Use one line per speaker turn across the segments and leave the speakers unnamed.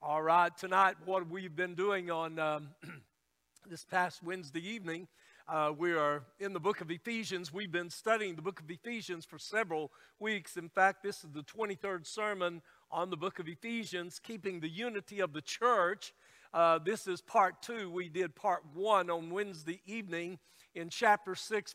All right, tonight, what we've been doing on this past Wednesday evening, we are in the book of Ephesians. We've been studying the book of Ephesians for several weeks. In fact, this is the 23rd sermon on the book of Ephesians, keeping the unity of the church. This is part 2. We did part 1 on Wednesday evening in chapter 6,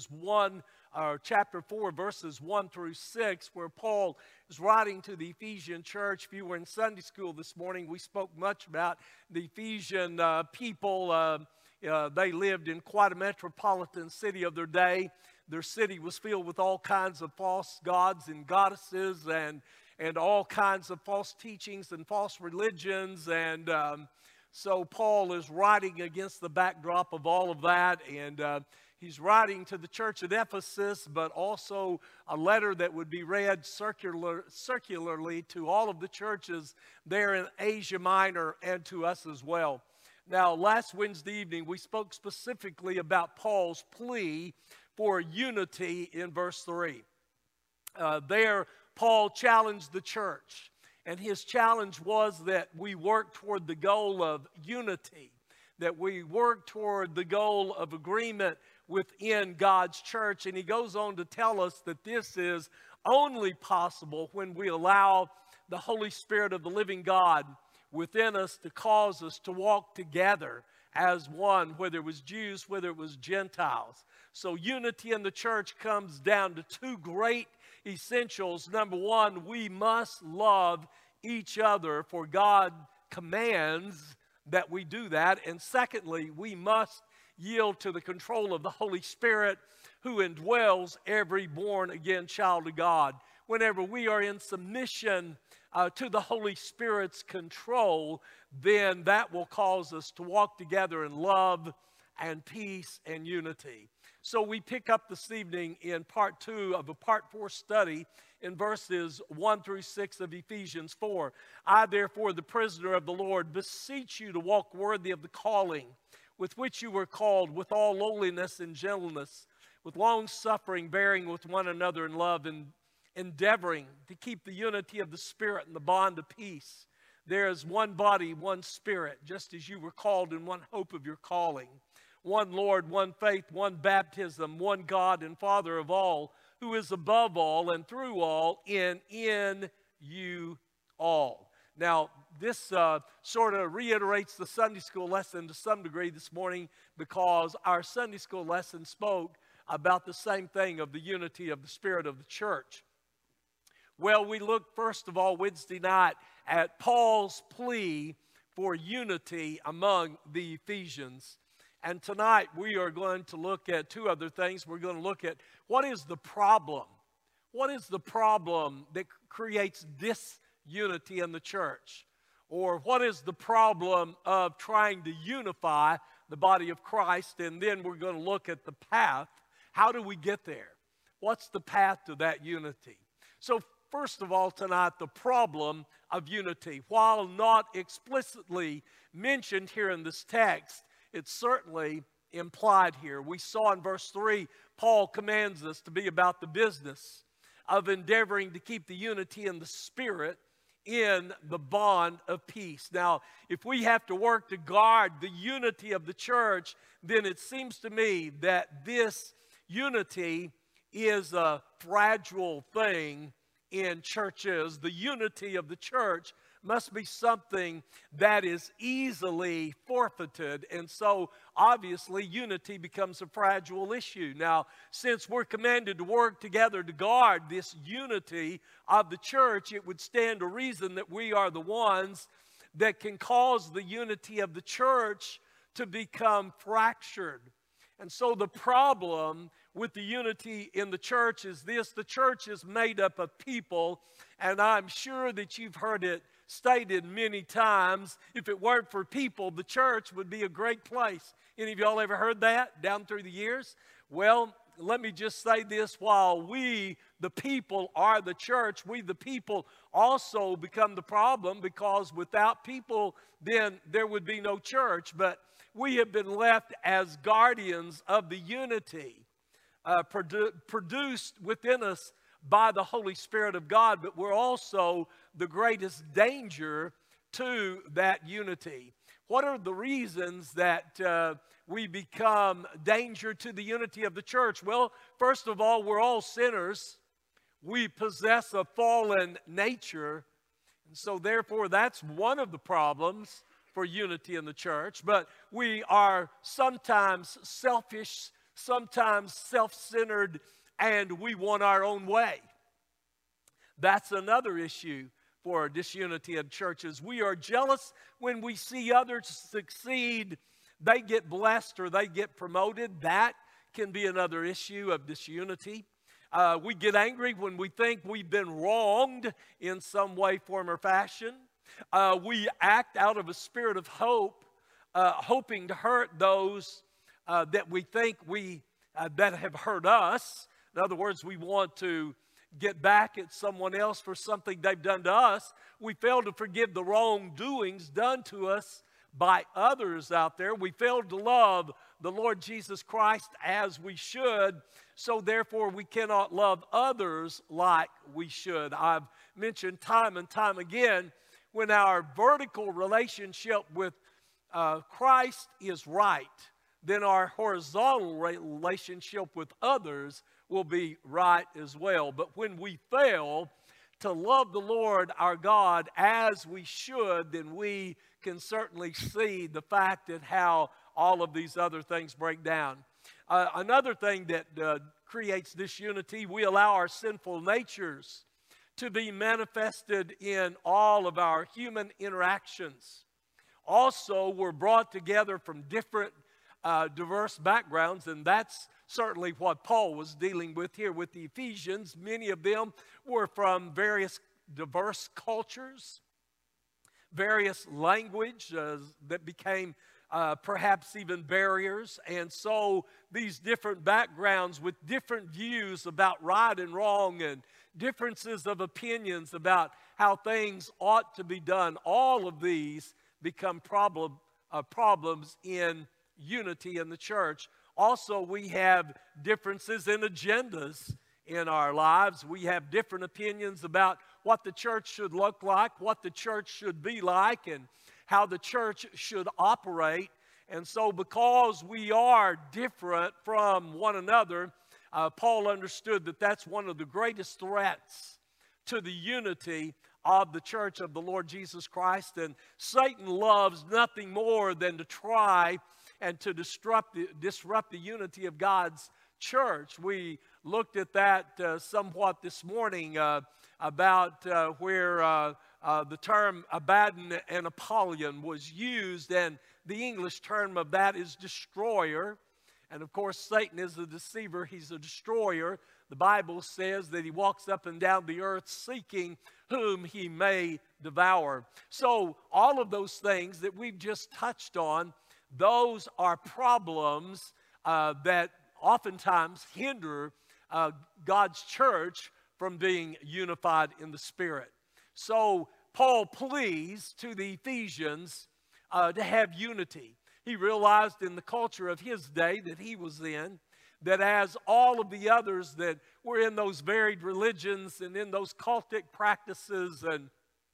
chapter 4, verses 1 through 6, where Paul is writing to the Ephesian church. If you were in Sunday school this morning, we spoke much about the Ephesian people. They lived in quite a metropolitan city of their day. Their city was filled with all kinds of false gods and goddesses and all kinds of false teachings and false religions. And so Paul is writing against the backdrop of all of that. And he's writing to the church at Ephesus, but also a letter that would be read circularly to all of the churches there in Asia Minor and to us as well. Now, last Wednesday evening, we spoke specifically about Paul's plea for unity in verse 3. There, Paul challenged the church, and his challenge was that we work toward the goal of unity, that we work toward the goal of agreement within God's church. And he goes on to tell us that this is only possible when we allow the Holy Spirit of the living God within us to cause us to walk together as one, whether it was Jews, whether it was Gentiles. So unity in the church comes down to two great essentials. Number one, we must love each other, for God commands that we do that. And secondly, we must yield to the control of the Holy Spirit who indwells every born-again child of God. Whenever we are in submission to the Holy Spirit's control, then that will cause us to walk together in love and peace and unity. So we pick up this evening in part 2 of a part 4 study in verses 1 through 6 of Ephesians 4. I, therefore, the prisoner of the Lord, beseech you to walk worthy of the calling with which you were called, with all lowliness and gentleness, with long suffering, bearing with one another in love, and endeavoring to keep the unity of the Spirit and the bond of peace. There is one body, one Spirit, just as you were called in one hope of your calling. One Lord, one faith, one baptism, one God and Father of all, who is above all and through all and in you all. Now, this sort of reiterates the Sunday school lesson to some degree this morning, because our Sunday school lesson spoke about the same thing, of the unity of the Spirit of the church. Well, we looked first of all Wednesday night at Paul's plea for unity among the Ephesians. And tonight we are going to look at two other things. We're going to look at what is the problem? What is the problem that creates disunity in the church? Or what is the problem of trying to unify the body of Christ? And then we're going to look at the path. How do we get there? What's the path to that unity? So first of all tonight, the problem of unity. While not explicitly mentioned here in this text, it's certainly implied here. We saw in verse 3, Paul commands us to be about the business of endeavoring to keep the unity in the Spirit in the bond of peace. Now, if we have to work to guard the unity of the church, then it seems to me that this unity is a fragile thing in churches. The unity of the church must be something that is easily forfeited. And so, obviously, unity becomes a fragile issue. Now, since we're commanded to work together to guard this unity of the church, it would stand to reason that we are the ones that can cause the unity of the church to become fractured. And so the problem with the unity in the church is this: the church is made up of people, and I'm sure that you've heard it stated many times, if it weren't for people, the church would be a great place. Any of y'all ever heard that down through the years? Well, let me just say this: while we, the people, are the church, we, the people, also become the problem, because without people, then there would be no church. But we have been left as guardians of the unity produced within us by the Holy Spirit of God, but we're also the greatest danger to that unity. What are the reasons that we become danger to the unity of the church? Well, first of all, we're all sinners. We possess a fallen nature. And so therefore, that's one of the problems for unity in the church. But we are sometimes selfish, sometimes self-centered, and we want our own way. That's another issue for disunity in churches. We are jealous when we see others succeed. They get blessed or they get promoted. That can be another issue of disunity. We get angry when we think we've been wronged in some way, form, or fashion. We act out of a spirit of hope, hoping to hurt those that we think that have hurt us. In other words, we want to get back at someone else for something they've done to us. We fail to forgive the wrongdoings done to us by others out there. We fail to love the Lord Jesus Christ as we should, so therefore we cannot love others like we should. I've mentioned time and time again, when our vertical relationship with Christ is right, then our horizontal relationship with others will be right as well. But when we fail to love the Lord our God as we should, then we can certainly see the fact that how all of these other things break down. Another thing that creates disunity, we allow our sinful natures to be manifested in all of our human interactions. Also, we're brought together from different diverse backgrounds, and that's certainly what Paul was dealing with here with the Ephesians. Many of them were from various diverse cultures, various language that became perhaps even barriers. And so these different backgrounds with different views about right and wrong and differences of opinions about how things ought to be done, all of these become problems in unity in the church. Also, we have differences in agendas in our lives. We have different opinions about what the church should look like, what the church should be like, and how the church should operate. And so because we are different from one another, Paul understood that that's one of the greatest threats to the unity of the church of the Lord Jesus Christ. And Satan loves nothing more than to try and to disrupt the unity of God's church. We looked at that somewhat this morning about where the term Abaddon and Apollyon was used, and the English term of that is destroyer. And of course, Satan is a deceiver. He's a destroyer. The Bible says that he walks up and down the earth seeking whom he may devour. So all of those things that we've just touched on, those are problems that oftentimes hinder God's church from being unified in the Spirit. So Paul pleads to the Ephesians to have unity. He realized in the culture of his day that he was in, that as all of the others that were in those varied religions and in those cultic practices and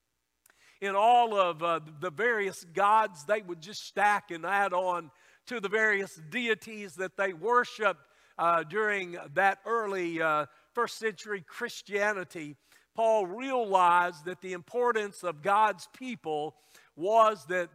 in all of the various gods they would just stack and add on to the various deities that they worshiped during that early first century Christianity, Paul realized that the importance of God's people was that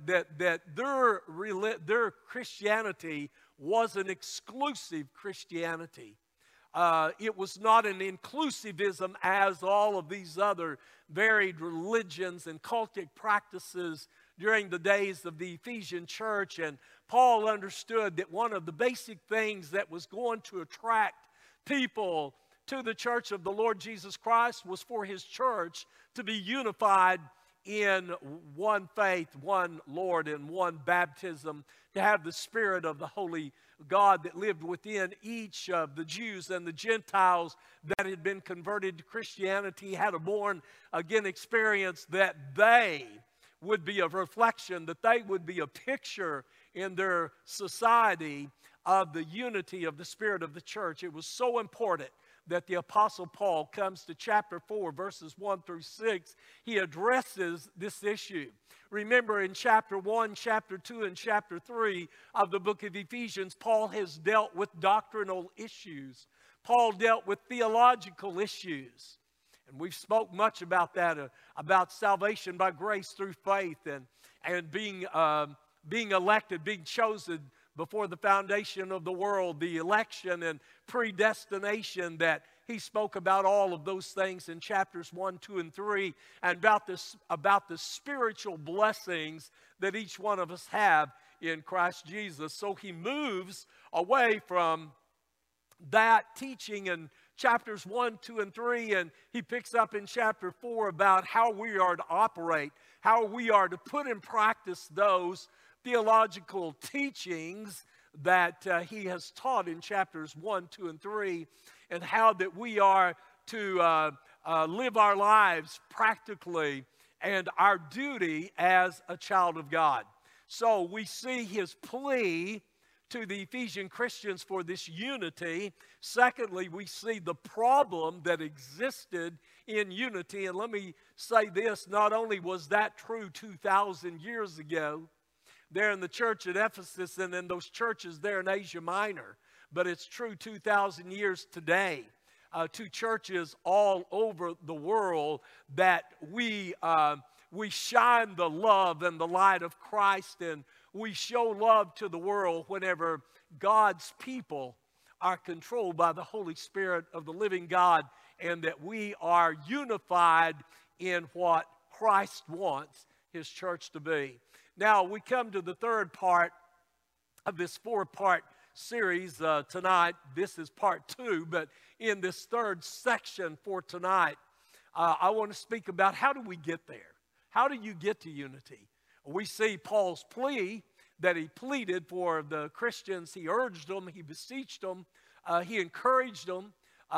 their Christianity was an exclusive Christianity. It was not an inclusivism as all of these other varied religions and cultic practices during the days of the Ephesian church. And Paul understood that one of the basic things that was going to attract people to the church of the Lord Jesus Christ was for his church to be unified in one faith, one Lord, and one baptism, to have the Spirit of the Holy God that lived within each of the Jews and the Gentiles that had been converted to Christianity, had a born-again experience, that they would be a reflection, that they would be a picture in their society of the unity of the Spirit of the church. It was so important that the Apostle Paul comes to chapter 4, verses 1 through 6, he addresses this issue. Remember, in chapter 1, chapter 2, and chapter 3 of the book of Ephesians, Paul has dealt with doctrinal issues. Paul dealt with theological issues. And we've spoke much about that, about salvation by grace through faith and being elected, being chosen before the foundation of the world, the election and predestination, that he spoke about all of those things in chapters 1, 2, and 3, and about the spiritual blessings that each one of us have in Christ Jesus. So he moves away from that teaching in chapters 1, 2, and 3, and he picks up in chapter 4 about how we are to operate, how we are to put in practice those theological teachings that he has taught in chapters 1, 2, and 3, and how that we are to live our lives practically and our duty as a child of God. So we see his plea to the Ephesian Christians for this unity. Secondly, we see the problem that existed in unity. And let me say this, not only was that true 2,000 years ago, there in the church at Ephesus and in those churches there in Asia Minor, but it's true 2,000 years today to churches all over the world, that we shine the love and the light of Christ, and we show love to the world whenever God's people are controlled by the Holy Spirit of the living God, and that we are unified in what Christ wants his church to be. Now, we come to the third part of this four-part series tonight. This is part 2, but in this third section for tonight, I want to speak about how do we get there? How do you get to unity? We see Paul's plea that he pleaded for the Christians. He urged them, he beseeched them, he encouraged them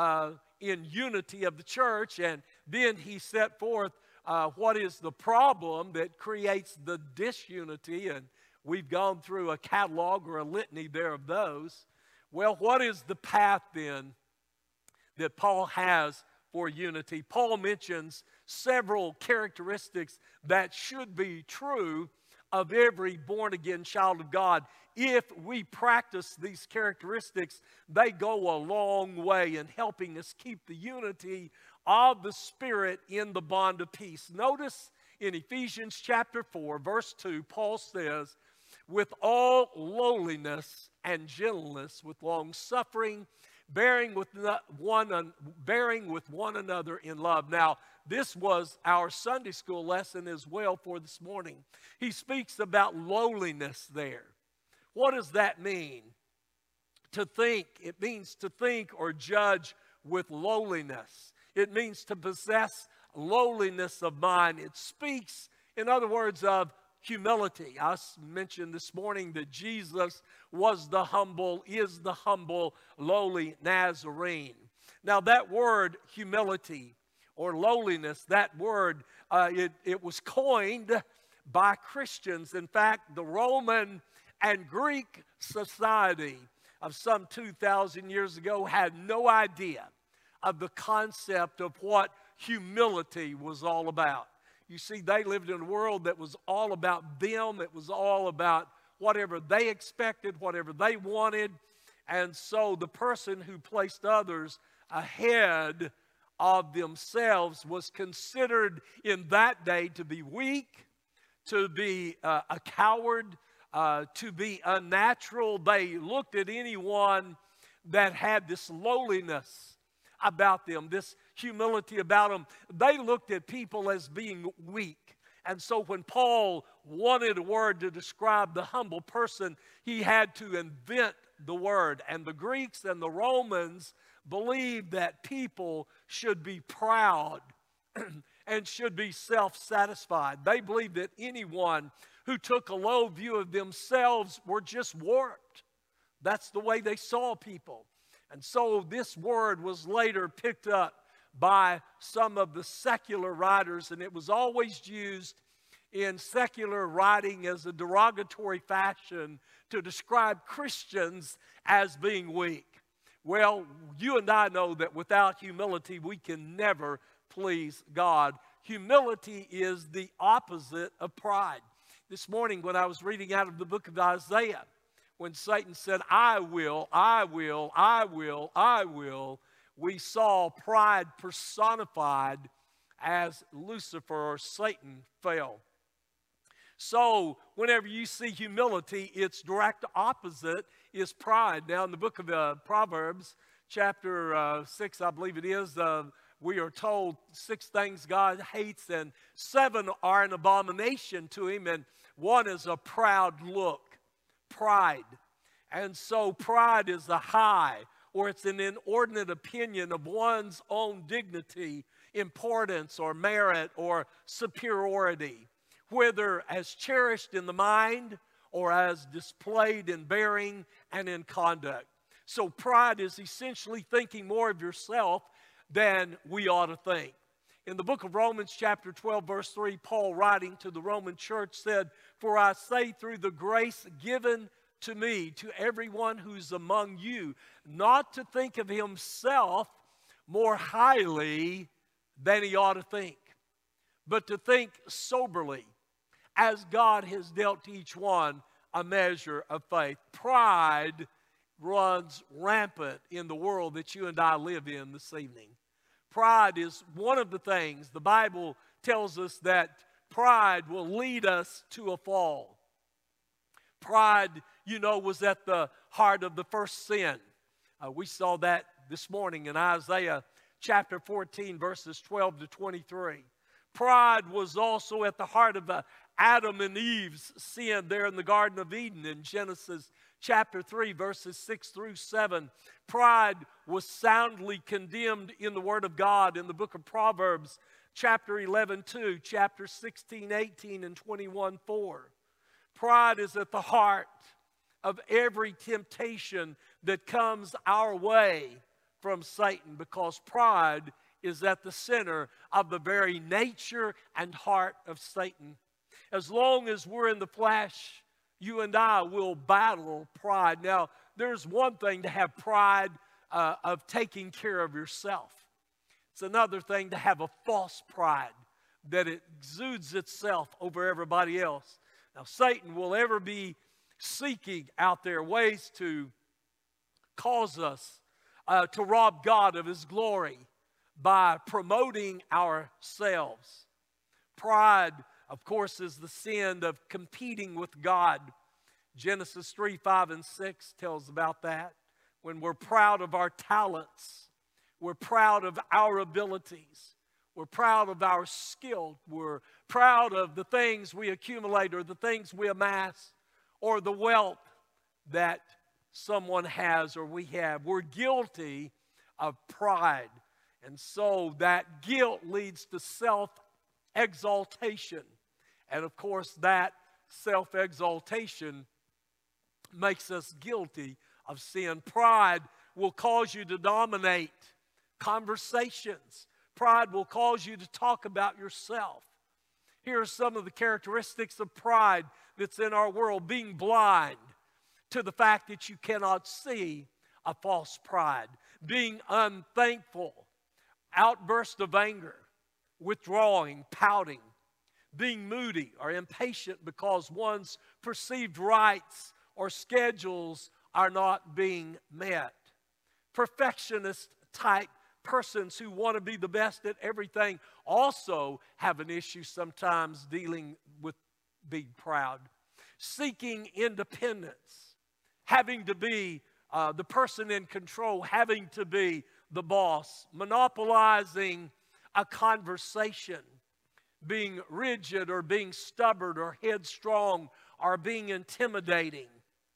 in unity of the church, and then he set forth what is the problem that creates the disunity, and we've gone through a catalog or a litany there of those. Well, what is the path then that Paul has for unity? Paul mentions several characteristics that should be true of every born-again child of God. If we practice these characteristics, they go a long way in helping us keep the unity of the Spirit in the bond of peace. Notice in Ephesians chapter 4, verse 2, Paul says, with all lowliness and gentleness, with long suffering, bearing with one another in love. Now, this was our Sunday school lesson as well for this morning. He speaks about lowliness there. What does that mean? To think. It means to think or judge with lowliness. It means to possess lowliness of mind. It speaks, in other words, of humility. I mentioned this morning that Jesus was the humble, is the humble, lowly Nazarene. Now that word humility or lowliness, that word, it was coined by Christians. In fact, the Roman and Greek society of some 2,000 years ago had no idea of the concept of what humility was all about. You see, they lived in a world that was all about them. It was all about whatever they expected, whatever they wanted. And so the person who placed others ahead of themselves was considered in that day to be weak, to be a coward, to be unnatural. They looked at anyone that had this lowliness about them, this humility about them. They looked at people as being weak. And so when Paul wanted a word to describe the humble person, he had to invent the word. And the Greeks and the Romans believed that people should be proud and should be self-satisfied. They believed that anyone who took a low view of themselves were just warped. That's the way they saw people. And so this word was later picked up by some of the secular writers, and it was always used in secular writing as a derogatory fashion to describe Christians as being weak. Well, you and I know that without humility, we can never please God. Humility is the opposite of pride. This morning when I was reading out of the book of Isaiah, when Satan said, I will, I will, I will, I will, we saw pride personified as Lucifer or Satan fell. So whenever you see humility, its direct opposite is pride. Now in the book of Proverbs, chapter 6, I believe it is, we are told 6 things God hates and 7 are an abomination to him, and one is a proud look, pride. And so pride is a high, or it's an inordinate opinion of one's own dignity, importance, or merit, or superiority, whether as cherished in the mind or as displayed in bearing and in conduct. So pride is essentially thinking more of yourself than we ought to think. In the book of Romans chapter 12 verse 3, Paul writing to the Roman church said, For I say through the grace given to me, to everyone who's among you, not to think of himself more highly than he ought to think, but to think soberly, as God has dealt to each one a measure of faith. Pride runs rampant in the world that you and I live in this evening. Pride is one of the things the Bible tells us that pride will lead us to a fall. Pride, you know, was at the heart of the first sin. We saw that this morning in Isaiah chapter 14, verses 12 to 23. Pride was also at the heart of Adam and Eve's sin there in the Garden of Eden in Genesis chapter 3, verses 6 through 7. Pride was soundly condemned in the Word of God in the book of Proverbs, chapter 11, 2, chapter 16, 18, and 21, 4. Pride is at the heart of every temptation that comes our way from Satan, because pride is at the center of the very nature and heart of Satan. As long as we're in the flesh, you and I will battle pride. Now, there's one thing to have pride of taking care of yourself. It's another thing to have a false pride that it exudes itself over everybody else. Now, Satan will ever be seeking out there ways to cause us to rob God of His glory by promoting ourselves. Pride, of course, is the sin of competing with God. Genesis 3, 5, and 6 tells about that. When we're proud of our talents, we're proud of our abilities, we're proud of our skill, we're proud of the things we accumulate or the things we amass or the wealth that someone has or we have. We're guilty of pride. And so that guilt leads to self-exaltation. And of course, that self-exaltation makes us guilty of sin. Pride will cause you to dominate conversations. Pride will cause you to talk about yourself. Here are some of the characteristics of pride that's in our world. Being blind to the fact that you cannot see a false pride. Being unthankful. Outburst of anger. Withdrawing, pouting. Being moody or impatient because one's perceived rights or schedules are not being met. Perfectionist type persons who want to be the best at everything also have an issue sometimes dealing with being proud. Seeking independence, having to be the person in control, having to be the boss, monopolizing a conversation, being rigid or being stubborn or headstrong or being intimidating.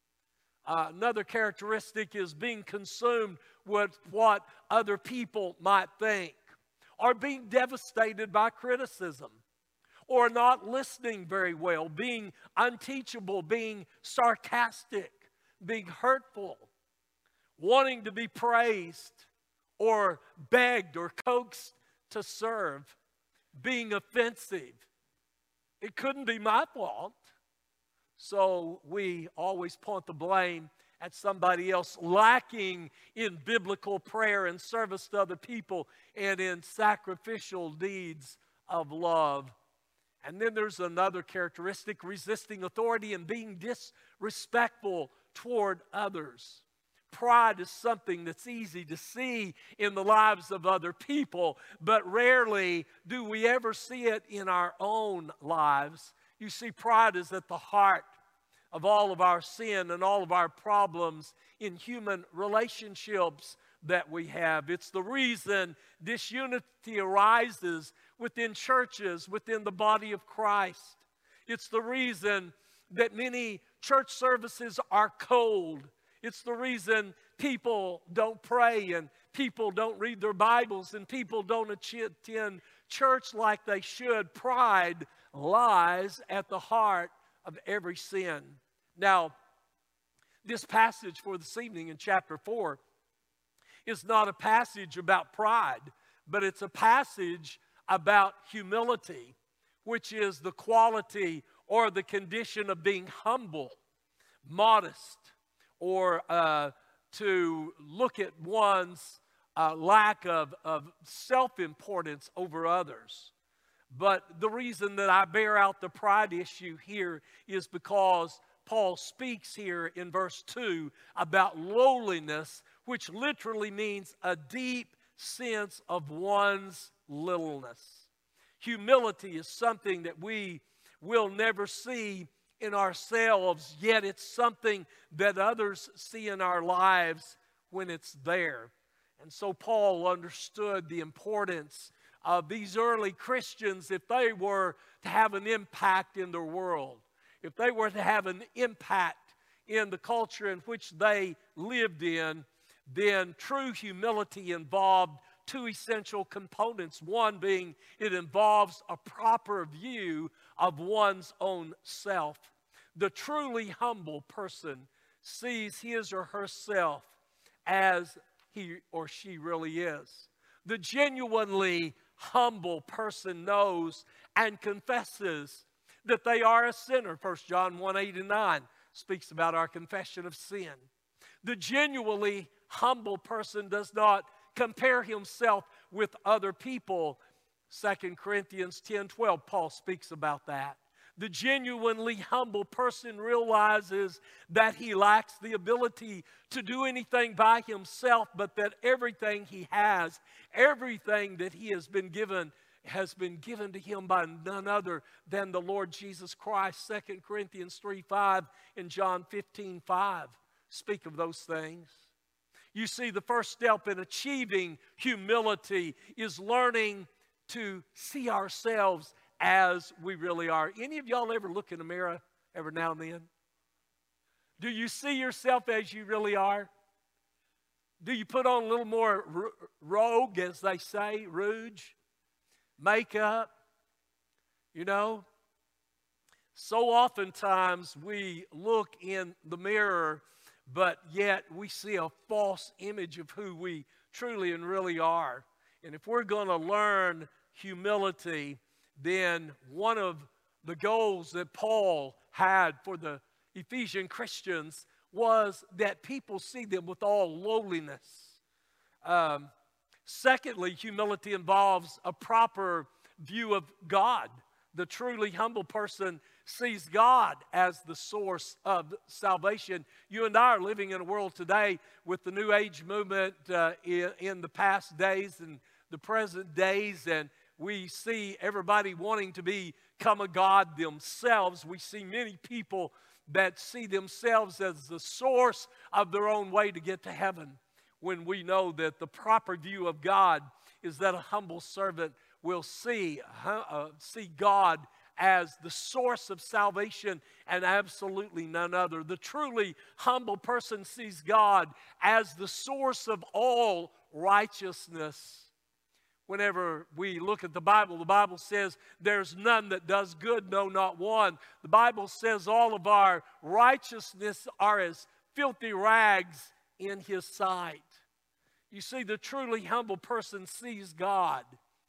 Another characteristic is being consumed with what other people might think, or being devastated by criticism, or not listening very well, being unteachable, being sarcastic, being hurtful, wanting to be praised or begged or coaxed to serve, being offensive. It couldn't be my fault. So we always point the blame at somebody else, lacking in biblical prayer and service to other people and in sacrificial deeds of love. And then there's another characteristic, resisting authority and being disrespectful toward others. Pride is something that's easy to see in the lives of other people, but rarely do we ever see it in our own lives. You see, pride is at the heart of all of our sin and all of our problems in human relationships that we have. It's the reason disunity arises within churches, within the body of Christ. It's the reason that many church services are cold. It's the reason people don't pray and people don't read their Bibles and people don't attend church like they should. Pride lies at the heart of every sin. Now, this passage for this evening in chapter 4 is not a passage about pride, but it's a passage about humility, which is the quality or the condition of being humble, modest, or to look at one's lack of self-importance over others. But the reason that I bear out the pride issue here is because Paul speaks here in verse 2 about lowliness, which literally means a deep sense of one's littleness. Humility is something that we will never see in ourselves, yet it's something that others see in our lives when it's there. And so Paul understood the importance of these early Christians if they were to have an impact in their world, if they were to have an impact in the culture in which they lived in, then true humility involved two essential components. One being it involves a proper view of one's own self. The truly humble person sees his or herself as he or she really is. The genuinely humble person knows and confesses that they are a sinner. 1 John 1:8-9 speaks about our confession of sin. The genuinely humble person does not compare himself with other people. 2 Corinthians 10:12, Paul speaks about that. The genuinely humble person realizes that he lacks the ability to do anything by himself, but that everything he has, everything that he has been given to him by none other than the Lord Jesus Christ. 2 Corinthians 3:5 and John 15:5 speak of those things. You see, the first step in achieving humility is learning to see ourselves as we really are. Any of y'all ever look in a mirror every now and then? Do you see yourself as you really are? Do you put on a little more rogue, as they say, rouge, makeup? You know? So oftentimes we look in the mirror, but yet we see a false image of who we truly and really are. And if we're going to learn humility, then one of the goals that Paul had for the Ephesian Christians was that people see them with all lowliness. Secondly, humility involves a proper view of God. The truly humble person sees God as the source of salvation. You and I are living in a world today with the New Age movement in the past days and the present days, and we see everybody wanting to become a god themselves. We see many people that see themselves as the source of their own way to get to heaven, when we know that the proper view of God is that a humble servant will see God as the source of salvation and absolutely none other. The truly humble person sees God as the source of all righteousness. Whenever we look at the Bible says there's none that does good, no, not one. The Bible says all of our righteousness are as filthy rags in His sight. You see, the truly humble person sees God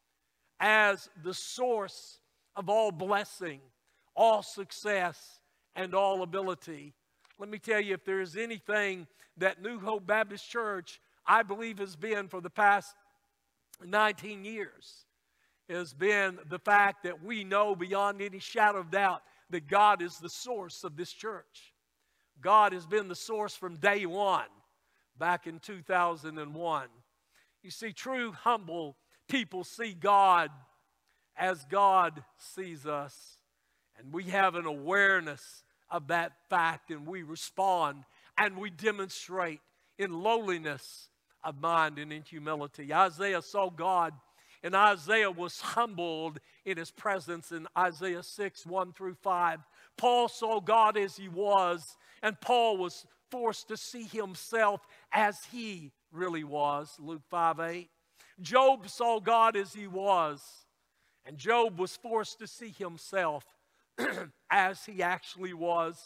as the source of all blessing, all success, and all ability. Let me tell you, if there is anything that New Hope Baptist Church, I believe, has been for the past 19 years, has been the fact that we know beyond any shadow of doubt that God is the source of this church. God has been the source from day one, back in 2001. You see, true, humble people see God as God sees us. And we have an awareness of that fact, and we respond and we demonstrate in lowliness of mind and in humility. Isaiah saw God, and Isaiah was humbled in his presence in Isaiah 6, 1 through 5. Paul saw God as he was, and Paul was forced to see himself as he really was, Luke 5, 8. Job saw God as he was, and Job was forced to see himself as he actually was,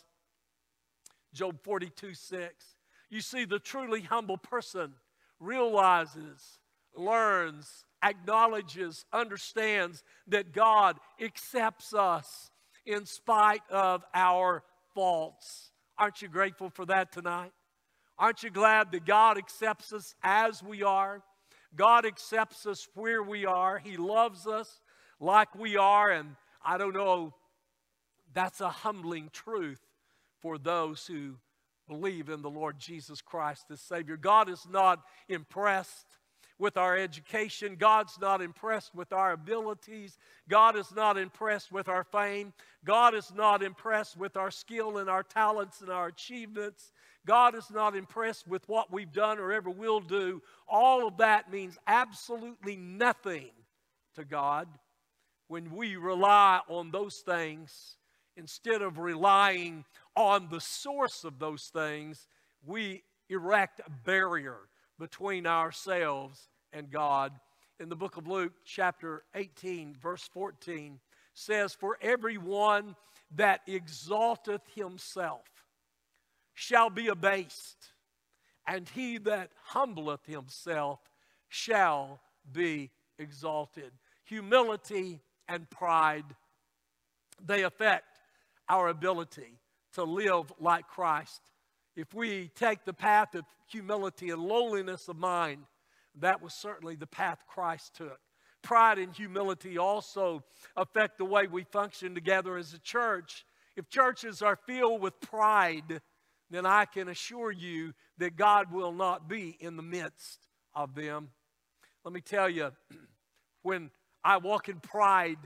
Job 42, 6. You see, the truly humble person realizes, learns, acknowledges, understands that God accepts us in spite of our faults. Aren't you grateful for that tonight? Aren't you glad that God accepts us as we are? God accepts us where we are. He loves us like we are, and I don't know, that's a humbling truth for those who believe in the Lord Jesus Christ as Savior. God is not impressed with our education. God's not impressed with our abilities. God is not impressed with our fame. God is not impressed with our skill and our talents and our achievements. God is not impressed with what we've done or ever will do. All of that means absolutely nothing to God when we rely on those things. Instead of relying on the source of those things, we erect a barrier between ourselves and God. In the book of Luke, chapter 18, verse 14, says, "For everyone that exalteth himself shall be abased, and he that humbleth himself shall be exalted." Humility and pride, they affect our ability to live like Christ. If we take the path of humility and lowliness of mind, that was certainly the path Christ took. Pride and humility also affect the way we function together as a church. If churches are filled with pride, then I can assure you that God will not be in the midst of them. Let me tell you, when I walk in pride,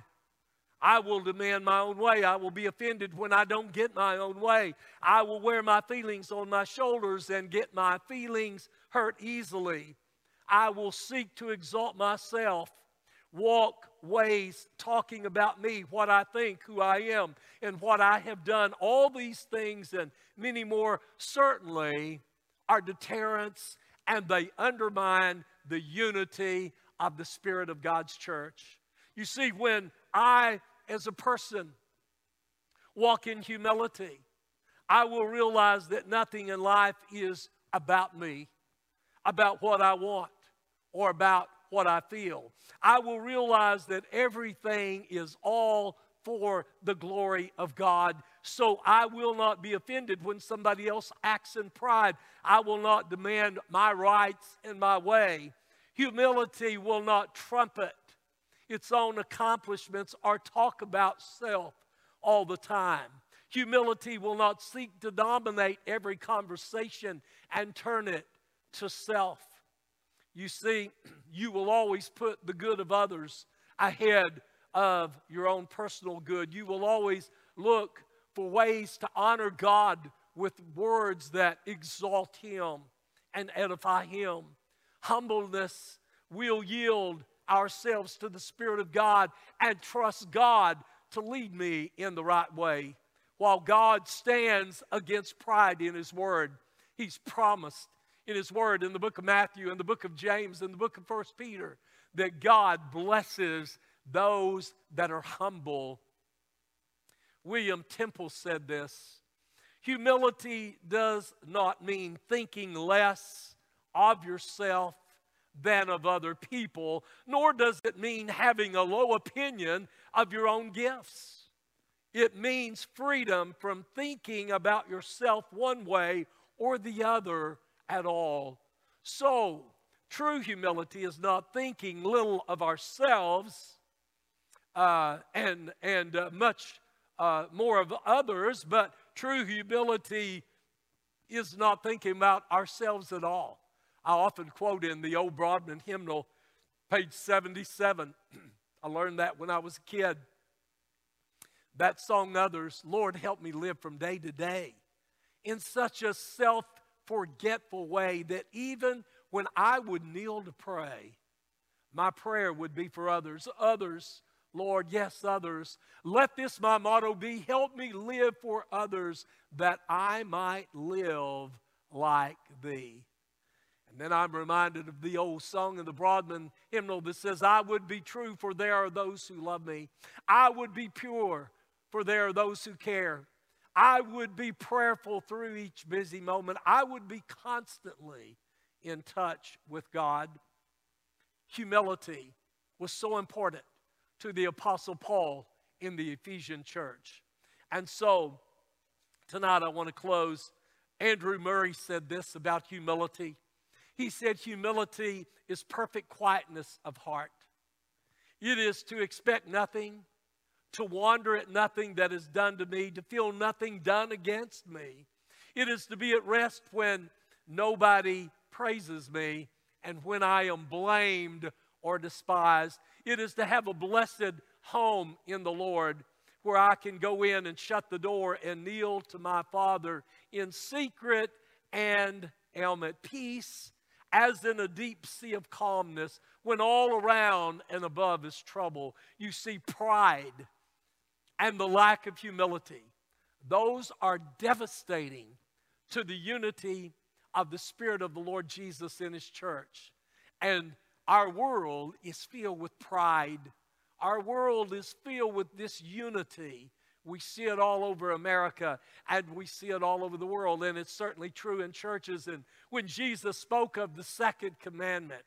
I will demand my own way. I will be offended when I don't get my own way. I will wear my feelings on my shoulders and get my feelings hurt easily. I will seek to exalt myself, walk ways talking about me, what I think, who I am, and what I have done. All these things and many more certainly are deterrents, and they undermine the unity of the Spirit of God's church. You see, when I, as a person, walk in humility, I will realize that nothing in life is about me, about what I want, or about what I feel. I will realize that everything is all for the glory of God. So I will not be offended when somebody else acts in pride. I will not demand my rights and my way. Humility will not trumpet its own accomplishments or talk about self all the time. Humility will not seek to dominate every conversation and turn it to self. You see, you will always put the good of others ahead of your own personal good. You will always look for ways to honor God with words that exalt Him and edify Him. Humbleness will yield ourselves to the Spirit of God and trust God to lead me in the right way. While God stands against pride in His Word, He's promised in His Word, in the book of Matthew, in the book of James, in the book of 1 Peter, that God blesses those that are humble. William Temple said this: humility does not mean thinking less of yourself than of other people, nor does it mean having a low opinion of your own gifts. It means freedom from thinking about yourself one way or the other at all. So, true humility is not thinking little of ourselves and much more of others, but true humility is not thinking about ourselves at all. I often quote in the old Broadman hymnal, page 77. I learned that when I was a kid. That song, Others, Lord, help me live from day to day in such a self-forgetful way that even when I would kneel to pray, my prayer would be for others. Others, Lord, yes, others. Let this my motto be, help me live for others that I might live like thee. And then I'm reminded of the old song in the Broadman hymnal that says, I would be true, for there are those who love me. I would be pure, for there are those who care. I would be prayerful through each busy moment. I would be constantly in touch with God. Humility was so important to the Apostle Paul in the Ephesian church. And so, tonight I want to close. Andrew Murray said this about humility. He said, humility is perfect quietness of heart. It is to expect nothing, to wonder at nothing that is done to me, to feel nothing done against me. It is to be at rest when nobody praises me and when I am blamed or despised. It is to have a blessed home in the Lord where I can go in and shut the door and kneel to my Father in secret and am at peace, as in a deep sea of calmness, when all around and above is trouble. You see, pride and the lack of humility, those are devastating to the unity of the Spirit of the Lord Jesus in His church. And our world is filled with pride. Our world is filled with disunity. We see it all over America, and we see it all over the world, and it's certainly true in churches. And when Jesus spoke of the second commandment,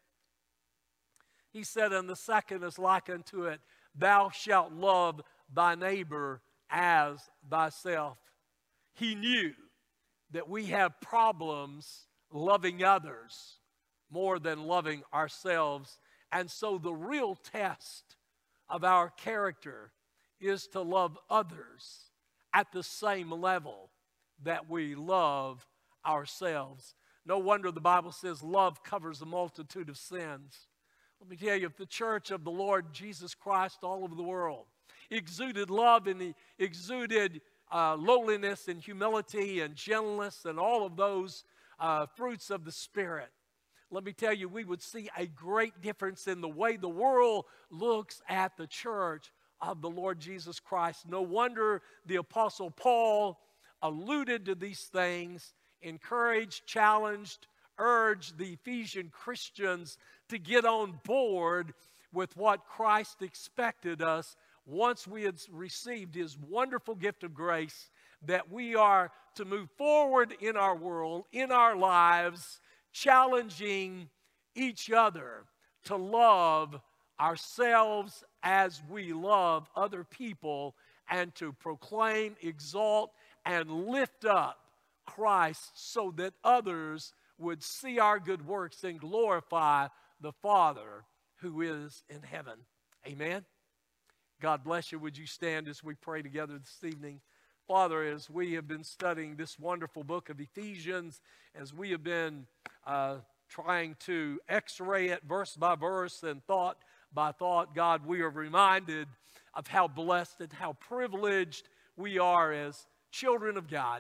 He said, and the second is like unto it, thou shalt love thy neighbor as thyself. He knew that we have problems loving others more than loving ourselves. And so the real test of our character is to love others at the same level that we love ourselves. No wonder the Bible says love covers a multitude of sins. Let me tell you, if the church of the Lord Jesus Christ all over the world exuded love and exuded lowliness and humility and gentleness and all of those fruits of the Spirit, let me tell you, we would see a great difference in the way the world looks at the church of the Lord Jesus Christ. No wonder the Apostle Paul alluded to these things, encouraged, challenged, urged the Ephesian Christians to get on board with what Christ expected us once we had received His wonderful gift of grace, that we are to move forward in our world, in our lives, challenging each other to love ourselves as we love other people, and to proclaim, exalt, and lift up Christ so that others would see our good works and glorify the Father who is in heaven. Amen. God bless you. Would you stand as we pray together this evening? Father, as we have been studying this wonderful book of Ephesians, as we have been trying to x-ray it verse by verse and thought by thought, God, we are reminded of how blessed and how privileged we are as children of God,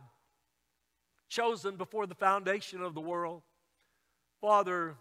chosen before the foundation of the world. Father,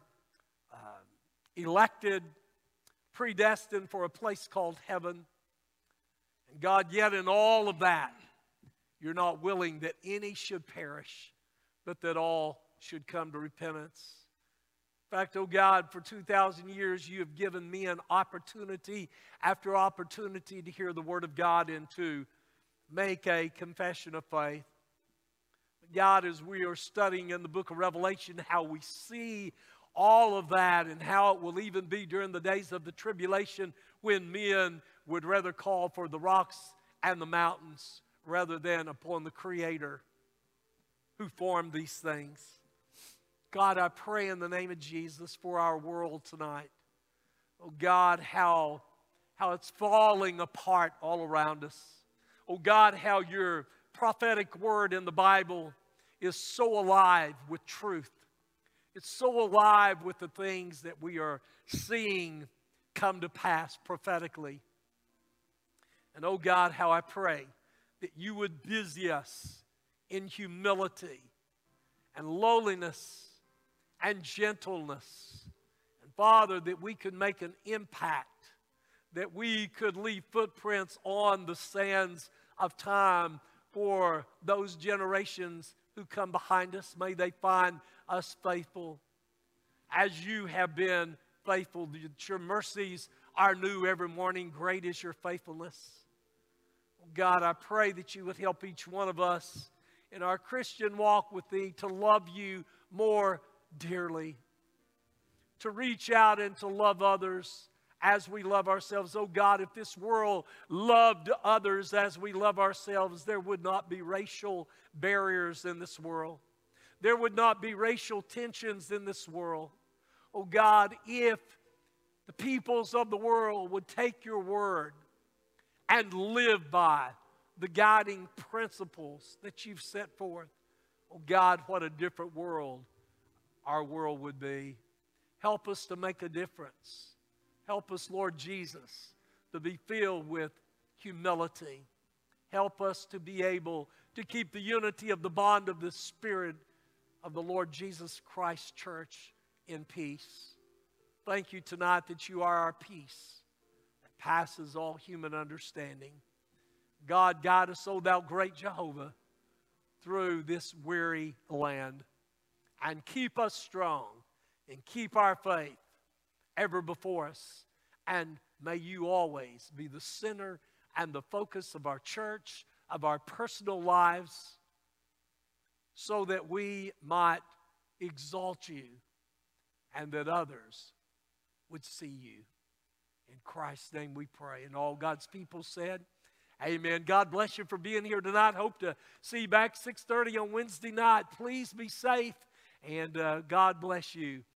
elected, predestined for a place called heaven. And God, yet in all of that, you're not willing that any should perish, but that all should come to repentance. In fact, oh God, for 2,000 years you have given me an opportunity after opportunity to hear the Word of God and to make a confession of faith. God, as we are studying in the book of Revelation how we see all of that and how it will even be during the days of the tribulation when men would rather call for the rocks and the mountains rather than upon the Creator who formed these things. God, I pray in the name of Jesus for our world tonight. Oh God, how it's falling apart all around us. Oh God, how your prophetic word in the Bible is so alive with truth. It's so alive with the things that we are seeing come to pass prophetically. And oh God, how I pray that you would busy us in humility and lowliness and gentleness. And Father, that we could make an impact, that we could leave footprints on the sands of time for those generations who come behind us. May they find us faithful as you have been faithful. Your mercies are new every morning. Great is your faithfulness. God, I pray that you would help each one of us in our Christian walk with thee to love you more dearly, to reach out and to love others as we love ourselves. Oh God, if this world loved others as we love ourselves, there would not be racial barriers in this world. There would not be racial tensions in this world. Oh God, if the peoples of the world would take your word and live by the guiding principles that you've set forth, oh God, what a different world our world would be. Help us to make a difference. Help us, Lord Jesus, to be filled with humility. Help us to be able to keep the unity of the bond of the Spirit of the Lord Jesus Christ Church in peace. Thank you tonight that you are our peace that passes all human understanding. God, guide us, O thou great Jehovah, through this weary land, and keep us strong and keep our faith ever before us. And may you always be the center and the focus of our church, of our personal lives, so that we might exalt you and that others would see you. In Christ's name we pray. And all God's people said, amen. God bless you for being here tonight. Hope to see you back 6:30 on Wednesday night. Please be safe, and God bless you.